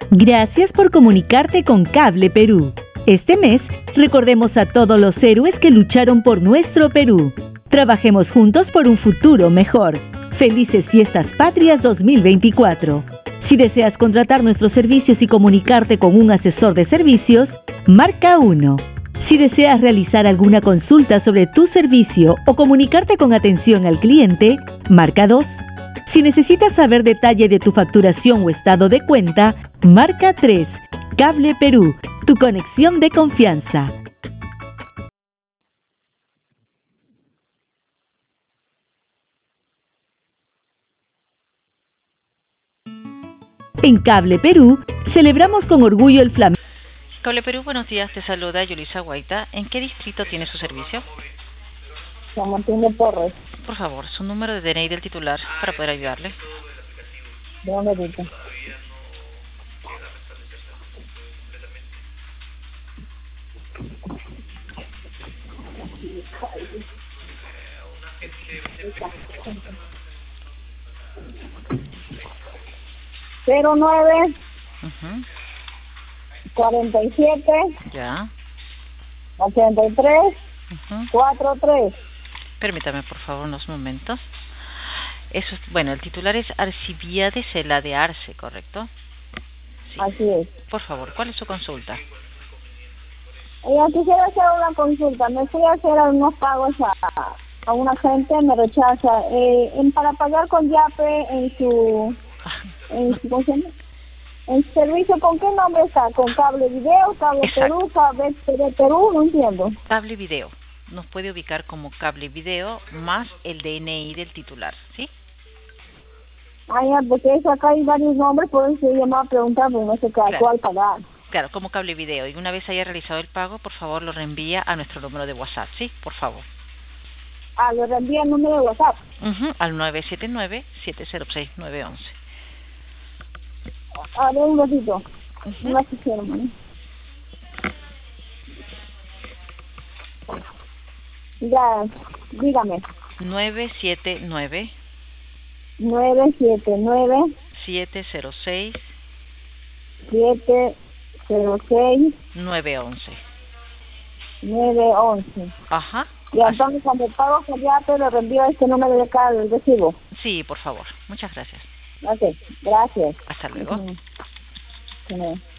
Gracias por comunicarte con Cable Perú. Este mes, recordemos a todos los héroes que lucharon por nuestro Perú. Trabajemos juntos por un futuro mejor. Felices Fiestas Patrias 2024. Si deseas contratar nuestros servicios y comunicarte con un asesor de servicios, marca 1. Si deseas realizar alguna consulta sobre tu servicio o comunicarte con atención al cliente, marca 2. Si necesitas saber detalle de tu facturación o estado de cuenta, marca 3. Cable Perú, tu conexión de confianza. En Cable Perú, celebramos con orgullo el Flamengo. Cable Perú, buenos días, te saluda Yulisa Guaita. ¿En qué distrito tiene su servicio? San Martín de Porres. Por favor, su número de DNI del titular para poder ayudarle. ¿De dónde ahorita? Cero 9 47 Ya. 83 43. Permítame, por favor, unos momentos. Eso, bueno, el titular es Arcibiades Cela de Arce, ¿correcto? Sí. Así es. Por favor, ¿cuál es su consulta? Quisiera hacer una consulta. Me fui a hacer unos pagos a una gente, me rechaza. Para pagar con YAPE en su ¿cómo se llama? En su servicio, ¿con qué nombre está? ¿Con Cable Video, Cable Exacto. Perú, Cable de Perú? No entiendo. Cable Video. Nos puede ubicar como Cable Video más el DNI del titular, ¿sí? Porque eso acá hay varios nombres, por eso yo llamaba a preguntar, pero no sé cuál pagar. Claro, como Cable Video. Y una vez haya realizado el pago, por favor, lo reenvía a nuestro número de WhatsApp, ¿sí? Por favor. Lo reenvía el número de WhatsApp. Al 979-706-911. A ver, un ratito. Una sesión, hermano. Ya, dígame. 979 979 706 706 911. 911. Ajá. Y entonces cuando pago con YAPE le reenvío este número de acá del recibo. Sí, por favor. Muchas gracias. Ok, gracias. Hasta luego. Sí.